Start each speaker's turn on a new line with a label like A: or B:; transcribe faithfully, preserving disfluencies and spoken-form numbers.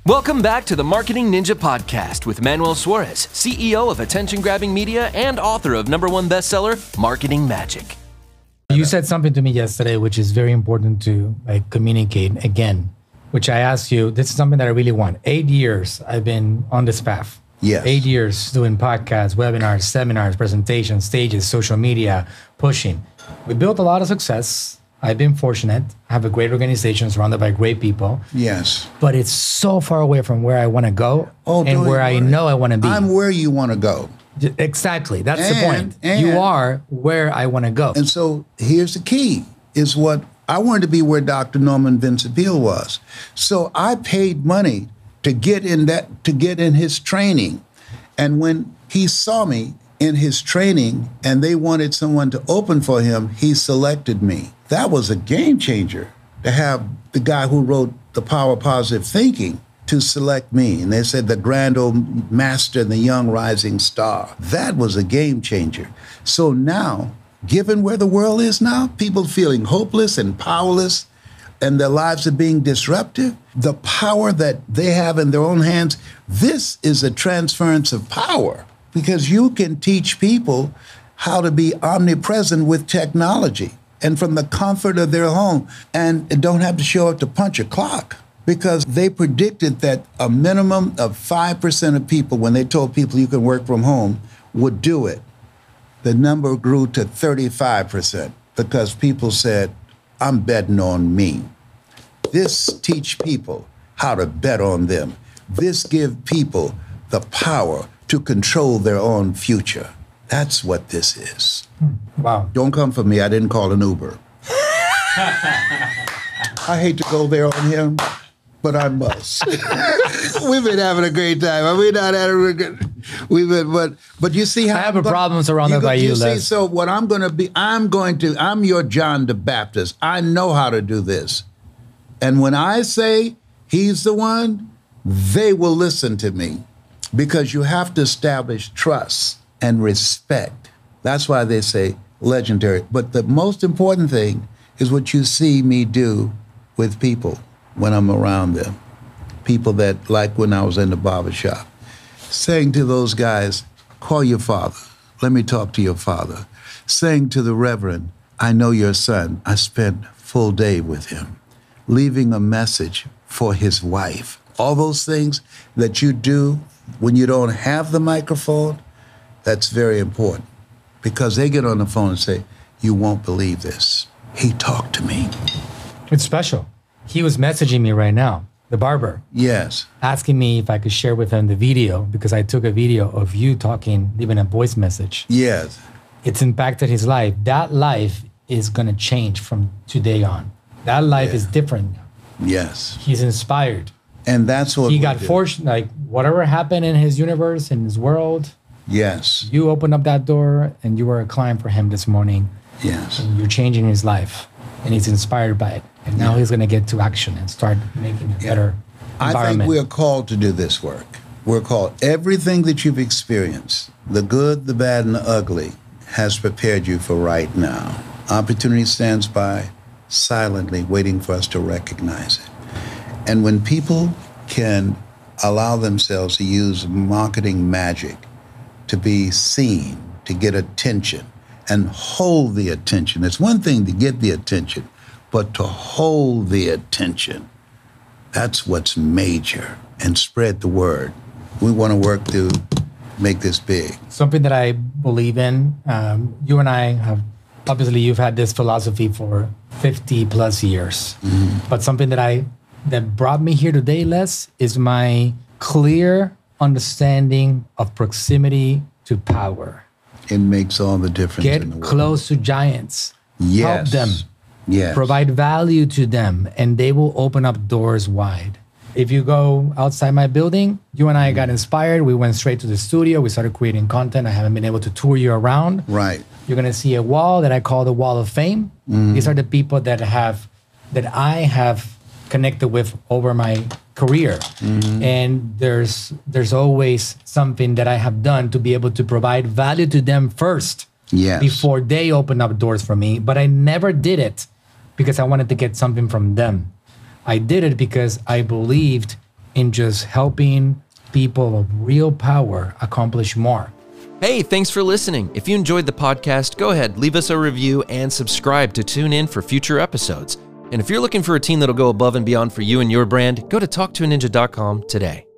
A: Welcome back to the Marketing Ninja Podcast with Manuel Suarez, C E O of Attention Grabbing Media and author of number one bestseller, Marketing Magic.
B: You said something to me yesterday, which is very important to like communicate again, which I asked you, this is something that I really want. Eight years I've been on this path.
C: Yes.
B: Eight years doing podcasts, webinars, seminars, presentations, stages, social media, pushing. We built a lot of success. I've been fortunate. I have a great organization surrounded by great people.
C: Yes.
B: But it's so far away from where I want to go
C: Oh,
B: and where I know I want to be.
C: I'm where you want to go.
B: Exactly. That's
C: And-
B: the point.
C: and-
B: You are where I want to go.
C: And so here's the key, is what I wanted to be where Doctor Norman Vincent Peale was. So I paid money to get in that, to get in his training. And when he saw me in his training and they wanted someone to open for him, he selected me. That was a game changer to have the guy who wrote The Power of Positive Thinking to select me. And they said the grand old master and the young rising star. That was a game changer. So now, given where the world is now, people feeling hopeless and powerless and their lives are being disruptive, the power that they have in their own hands, this is a transference of power because you can teach people how to be omnipresent with technology and from the comfort of their home and don't have to show up to punch a clock because they predicted that a minimum of five percent of people, when they told people you can work from home, would do it. The number grew to thirty-five percent because people said, I'm betting on me. This teach people how to bet on them. This give people the power to control their own future. That's what this is.
B: Wow.
C: Don't come for me. I didn't call an Uber. I hate to go there on him, but I must. We've been having a great time. I mean, not having a good. We've been, but but you see how
B: I have a problem surrounded
C: go-
B: by you,
C: You see,
B: Les.
C: so what I'm going to be, I'm going to, I'm your John the Baptist. I know how to do this, and when I say he's the one, they will listen to me, because you have to establish trust and respect. That's why they say legendary. But the most important thing is what you see me do with people when I'm around them. People that, like when I was in the barbershop, saying to those guys, call your father. Let me talk to your father. Saying to the reverend, I know your son. I spent full day with him. Leaving a message for his wife. All those things that you do when you don't have the microphone, that's very important. Because they get on the phone and say, you won't believe this. He talked to me.
B: It's special. He was messaging me right now, the barber,
C: Yes.
B: asking me if I could share with him the video because I took a video of you talking, leaving a voice message.
C: Yes.
B: It's impacted his life. That life is going to change from today on. That life
C: Yeah.
B: is different.
C: Yes.
B: He's inspired.
C: And that's what
B: He
C: we
B: got
C: do.
B: fortunate, like whatever happened in his universe, in his world,
C: Yes.
B: you opened up that door and you were a client for him this morning.
C: Yes.
B: And you're changing his life and he's inspired by it. And now
C: Yeah.
B: he's going to get to action and start making a better
C: I
B: environment.
C: think we're called to do this work. We're called, everything that you've experienced, the good, the bad, and the ugly, has prepared you for right now. Opportunity stands by silently waiting for us to recognize it. And when people can allow themselves to use marketing magic to be seen, to get attention, and hold the attention. It's one thing to get the attention, but to hold the attention, that's what's major. And spread the word. We want to work to make this big.
B: Something that I believe in. Um, you and I have, obviously, you've had this philosophy for fifty plus years.
C: Mm-hmm.
B: But something that I that brought me here today, Les, is my clear understanding of proximity to power.
C: It makes all the difference
B: Get
C: in the world.
B: close to giants.
C: Yes.
B: Help them.
C: Yes.
B: Provide value to them, and they will open up doors wide. If you go outside my building, you and I got inspired. We went straight to the studio. We started creating content. I haven't been able to tour you around.
C: Right.
B: You're gonna see a wall that I call the Wall of Fame.
C: Mm-hmm.
B: These are the people that have, that I have connected with over my career.
C: Mm-hmm.
B: And there's there's always something that I have done to be able to provide value to them first.
C: Yes.
B: Before they open up doors for me. But I never did it because I wanted to get something from them. I did it because I believed in just helping people of real power accomplish more.
A: Hey, thanks for listening. If you enjoyed the podcast, go ahead, leave us a review and subscribe to tune in for future episodes. And if you're looking for a team that'll go above and beyond for you and your brand, go to talk to a ninja dot com today.